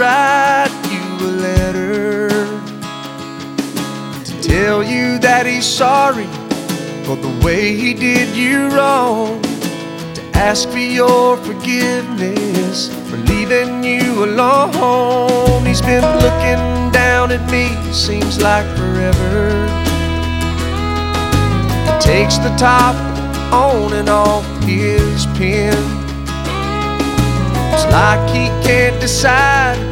write you a letter to tell you that he's sorry for the way he did you wrong, to ask for your forgiveness for leaving you alone. He's been looking down at me, seems like forever. He takes the top on and off his pen. It's like he can't decide